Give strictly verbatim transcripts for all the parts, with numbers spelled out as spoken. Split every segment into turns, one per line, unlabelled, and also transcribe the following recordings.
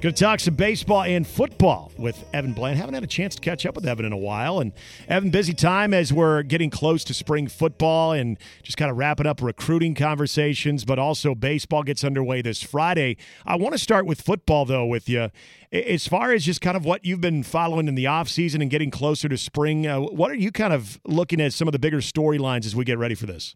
Going to talk some baseball and football with Evan Bland. Haven't had a chance to catch up with Evan in a while. And Evan, busy time as we're getting close to spring football and just kind of wrapping up recruiting conversations, but also baseball gets underway this Friday. I want to start with football, though, with you. As far as just kind of what you've been following in the offseason and getting closer to spring, uh, what are you kind of looking at some of the bigger storylines as we get ready for this?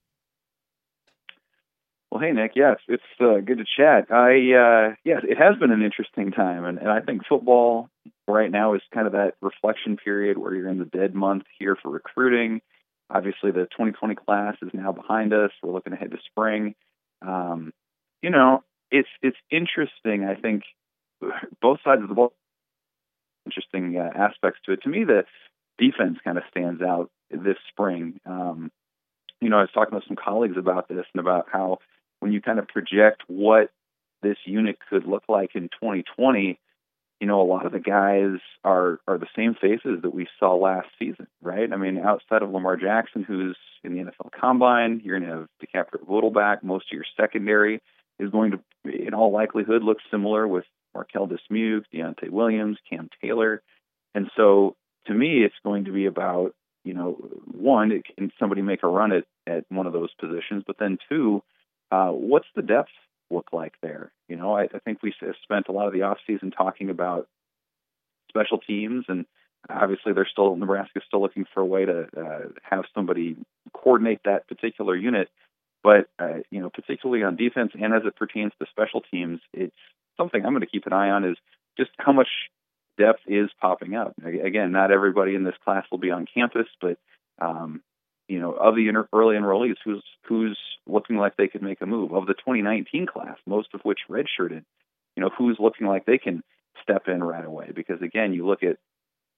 Well, hey, Nick. Yes, it's uh, good to chat. I uh, yes, it has been an interesting time, and, and I think football right now is kind of that reflection period where you're in the dead month here for recruiting. Obviously, the twenty twenty class is now behind us. We're looking ahead to spring. Um, you know, it's it's interesting. I think both sides of the ball, interesting uh, aspects to it. To me, the defense kind of stands out this spring. Um, you know, I was talking with some colleagues about this and about how when you kind of project what this unit could look like in twenty twenty, you know, a lot of the guys are are the same faces that we saw last season, right? I mean, outside of Lamar Jackson, who's in the N F L Combine, you're going to have DeCaprio Vogelback. Most of your secondary is going to, in all likelihood, look similar with Markel Dismuke, Deontay Williams, Cam Taylor. And so, to me, it's going to be about, you know, one, it, can somebody make a run at, at one of those positions? But then two, uh, what's the depth look like there? You know, I, I think we spent a lot of the offseason talking about special teams, and obviously they're still, Nebraska's still looking for a way to uh, have somebody coordinate that particular unit. But, uh, you know, particularly on defense and as it pertains to special teams, it's something I'm going to keep an eye on is just how much depth is popping up. Again, not everybody in this class will be on campus, but um, you know, of the inter- early enrollees, who's who's looking like they could make a move. Of the twenty nineteen class, most of which redshirted, you know, who's looking like they can step in right away. Because again, you look at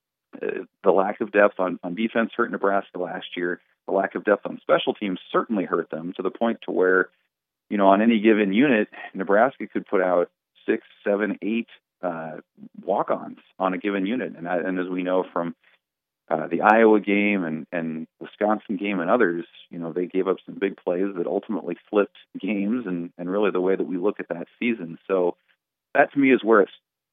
uh, the lack of depth on, on defense hurt Nebraska last year. The lack of depth on special teams certainly hurt them to the point to where, you know, on any given unit, Nebraska could put out six, seven, eight uh, walk-ons on a given unit. And, I, and as we know from uh, the Iowa game and, and Wisconsin game and others, you know, they gave up some big plays that ultimately flipped games and, and really the way that we look at that season. So that to me is where it's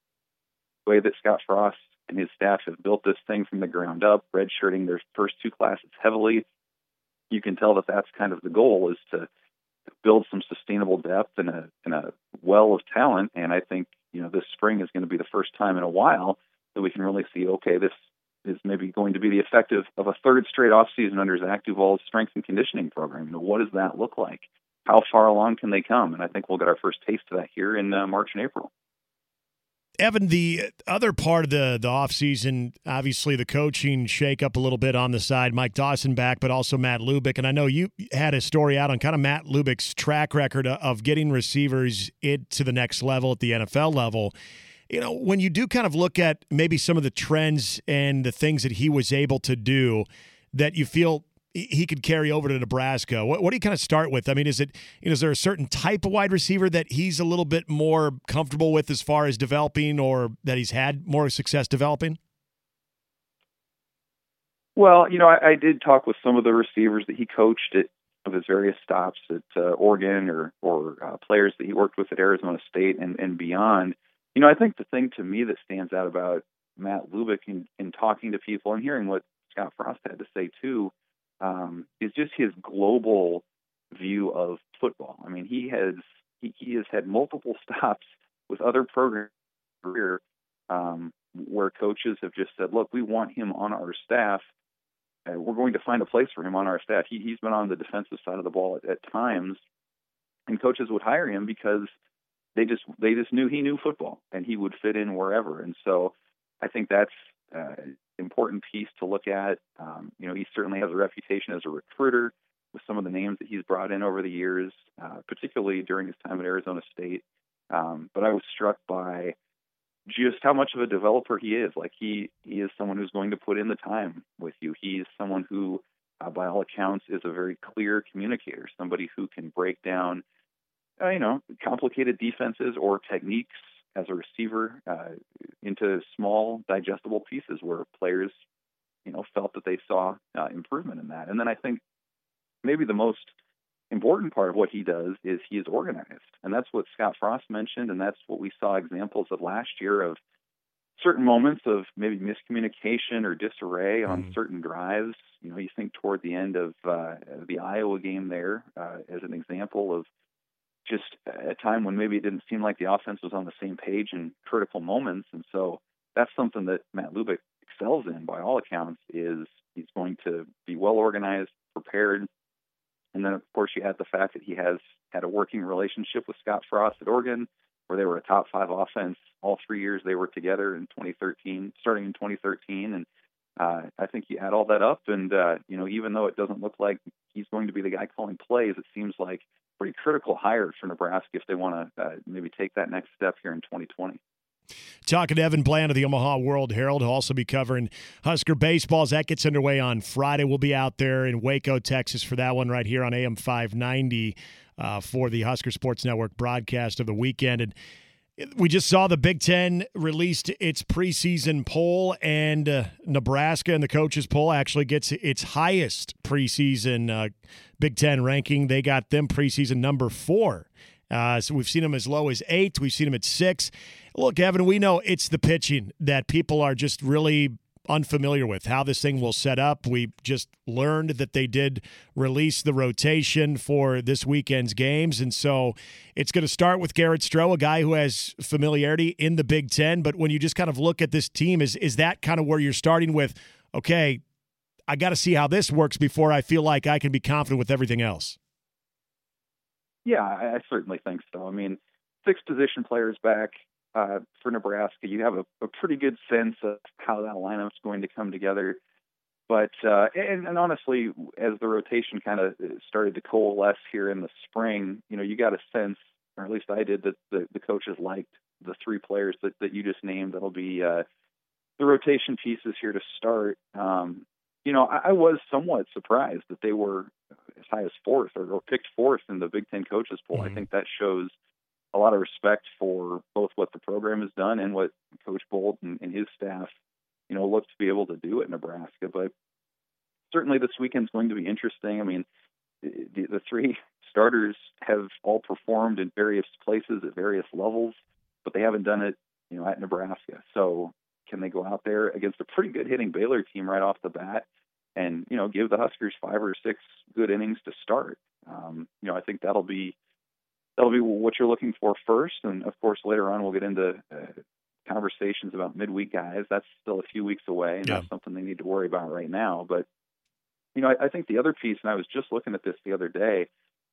the way that Scott Frost and his staff have built this thing from the ground up, redshirting their first two classes heavily. You can tell that that's kind of the goal, is to build some sustainable depth and a, and a well of talent. And I think, you know, this spring is going to be the first time in a while that we can really see, okay, this is maybe going to be the effect of, of a third straight offseason under Zach Duval's strength and conditioning program. You know, what does that look like? How far along can they come? And I think we'll get our first taste of that here in uh, March and April.
Evan, the other part of the, the offseason, obviously the coaching shake up a little bit on the side. Mike Dawson back, but also Matt Lubick. And I know you had a story out on kind of Matt Lubick's track record of getting receivers it to the next level at the N F L level. You know, when you do kind of look at maybe some of the trends and the things that he was able to do that you feel he could carry over to Nebraska, what, what do you kind of start with? I mean, is it, you know, is there a certain type of wide receiver that he's a little bit more comfortable with as far as developing, or that he's had more success developing?
Well, you know, I, I did talk with some of the receivers that he coached at of his various stops at uh, Oregon, or or uh, players that he worked with at Arizona State and, and beyond. You know, I think the thing to me that stands out about Matt Lubick in, in talking to people and hearing what Scott Frost had to say too, um, is just his global view of football. I mean, he has he, he has had multiple stops with other programs in his career, um, where coaches have just said, "Look, we want him on our staff. Uh, we're going to find a place for him on our staff." He, he's been on the defensive side of the ball at, at times, and coaches would hire him because they just they just knew he knew football and he would fit in wherever. And so I think that's uh, an important piece to look at. Um, you know, he certainly has a reputation as a recruiter with some of the names that he's brought in over the years, uh, particularly during his time at Arizona State. Um, but I was struck by just how much of a developer he is. Like he, he is someone who's going to put in the time with you. He's someone who, uh, by all accounts, is a very clear communicator, somebody who can break down, uh, you know, complicated defenses or techniques as a receiver uh, into small, digestible pieces where players, you know, felt that they saw uh, improvement in that. And then I think maybe the most important part of what he does is he is organized. And that's what Scott Frost mentioned, and that's what we saw examples of last year of certain moments of maybe miscommunication or disarray on
Mm-hmm.
certain drives. You know, you think toward the end of uh, the Iowa game there uh, as an example of just a time when maybe it didn't seem like the offense was on the same page in critical moments. And so that's something that Matt Lubick excels in by all accounts, is he's going to be well organized, prepared. And then, of course, you add the fact that he has had a working relationship with Scott Frost at Oregon, where they were a top five offense all three years they were together in twenty thirteen, starting in twenty thirteen. And uh, I think you add all that up, and, uh, you know, even though it doesn't look like he's going to be the guy calling plays, it seems like a pretty critical hire for Nebraska if they want to uh, maybe take that next step here in twenty twenty.
Talking to Evan Bland of the Omaha World Herald, who'll also be covering Husker baseball as that gets underway on Friday. We'll be out there in Waco, Texas for that one right here on A M five ninety uh, for the Husker Sports Network broadcast of the weekend. And we just saw the Big Ten released its preseason poll, and uh, Nebraska in the coaches poll actually gets its highest preseason uh, Big Ten ranking. They got them preseason number four. Uh, so we've seen them as low as eight. We've seen them at six. Look, Evan, we know it's the pitching that people are just really unfamiliar with, how this thing will set up. We just learned that they did release the rotation for this weekend's games, and so it's going to start with Garrett Stroh, a guy who has familiarity in the Big Ten. But when you just kind of look at this team, is is that kind of where you're starting with, okay, I got to see how this works before I feel like I can be confident with everything else?
Yeah, I, I certainly think so. I mean, six position players back uh, for Nebraska. You have a, a pretty good sense of how that lineup's going to come together. But uh, and, and honestly, as the rotation kind of started to coalesce here in the spring, you know, you got a sense, or at least I did, that the, the coaches liked the three players that, that you just named. That'll be uh, the rotation pieces here to start. Um, you know, I, I was somewhat surprised that they were as high as fourth or, or picked fourth in the Big Ten coaches poll. Mm-hmm. I think that shows a lot of respect for both what the program has done and what Coach Bolt and, and his staff, you know, look to be able to do at Nebraska. But certainly this weekend's going to be interesting. I mean, the, the three starters have all performed in various places at various levels, but they haven't done it, you know, at Nebraska. So can they go out there against a pretty good hitting Baylor team right off the bat and, you know, give the Huskers five or six good innings to start? Um, you know, I think that'll be that'll be what you're looking for first. And, of course, later on we'll get into uh, conversations about midweek guys. That's still a few weeks away, and yeah. That's something they need to worry about right now. But, you know, I, I think the other piece, and I was just looking at this the other day,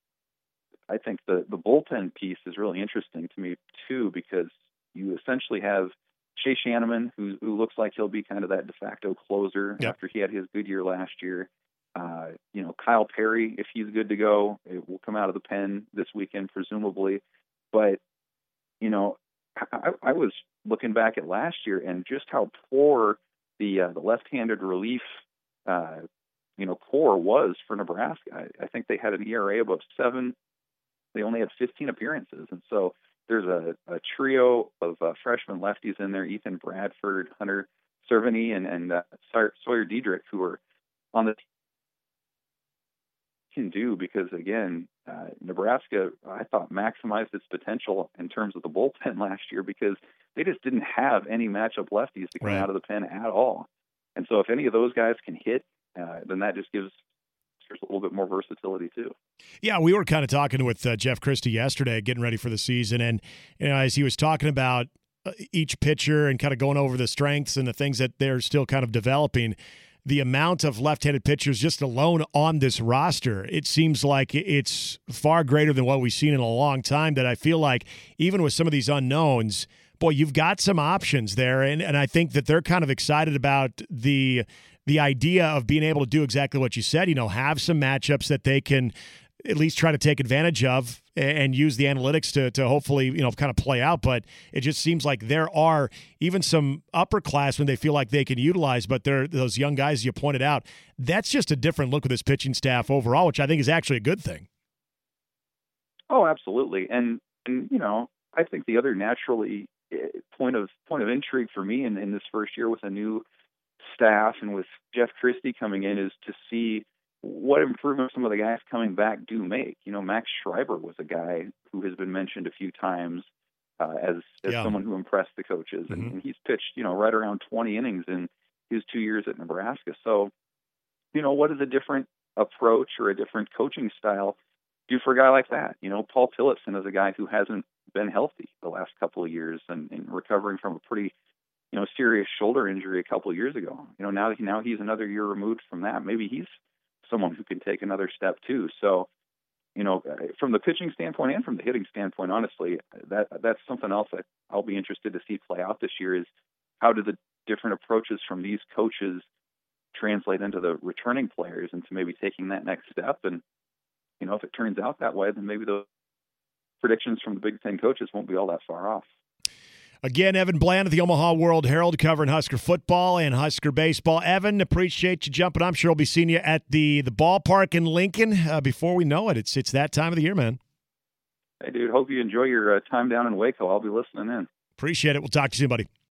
I think the, the bullpen piece is really interesting to me, too, because you essentially have Shea Shanneman, who, who looks like he'll be kind of that de facto closer yep. after he had his good year last year. Uh, you know, Kyle Perry, if he's good to go, it will come out of the pen this weekend, presumably. But, you know, I, I was looking back at last year and just how poor the uh, the left-handed relief, uh, you know, core was for Nebraska. I, I think they had an E R A above seven. They only had fifteen appearances. And so there's a, a trio of uh, freshman lefties in there, Ethan Bradford, Hunter Cerveny, and, and uh, Sawyer Diedrich, who are on the team can do because, again, uh, Nebraska, I thought, maximized its potential in terms of the bullpen last year because they just didn't have any matchup lefties to come right. out of the pen at all. And so if any of those guys can hit, uh, then that just gives a little bit more versatility too.
Yeah, we were kind of talking with uh, Jeff Christie yesterday, getting ready for the season, and you know, as he was talking about uh, each pitcher and kind of going over the strengths and the things that they're still kind of developing, the amount of left-handed pitchers just alone on this roster, it seems like it's far greater than what we've seen in a long time, that I feel like even with some of these unknowns, boy, you've got some options there, and, and I think that they're kind of excited about the the idea of being able to do exactly what you said, you know, have some matchups that they can at least try to take advantage of and use the analytics to to hopefully, you know, kind of play out. But it just seems like there are even some upperclassmen they feel like they can utilize, but they're those young guys you pointed out. That's just a different look with this pitching staff overall, which I think is actually a good thing.
Oh, absolutely. And, and you know, I think the other naturally point of point of intrigue for me in, in this first year with a new staff and with Jeff Christie coming in is to see what improvements some of the guys coming back do make. You know, Max Schreiber was a guy who has been mentioned a few times uh, as as
Yeah.
someone who impressed the coaches, and,
Mhm.
and he's pitched, you know, right around twenty innings in his two years at Nebraska. So, you know, what is a different approach or a different coaching style do for a guy like that? You know, Paul Tillotson is a guy who hasn't been healthy the last couple of years and, and recovering from a pretty, you know, serious shoulder injury a couple of years ago. You know, now now he's another year removed from that. Maybe he's someone who can take another step too. So, you know, from the pitching standpoint and from the hitting standpoint, honestly, that that's something else that I'll be interested to see play out this year is how do the different approaches from these coaches translate into the returning players into maybe taking that next step. And, you know, if it turns out that way, then maybe the predictions from the Big Ten coaches won't be all that far off.
Again, Evan Bland of the Omaha World Herald covering Husker football and Husker baseball. Evan, appreciate you jumping. I'm sure we'll be seeing you at the, the ballpark in Lincoln uh, before we know it. It's it's that time of the year, man.
Hey, dude, hope you enjoy your uh, time down in Waco. I'll be listening in.
Appreciate it. We'll talk to you soon, buddy.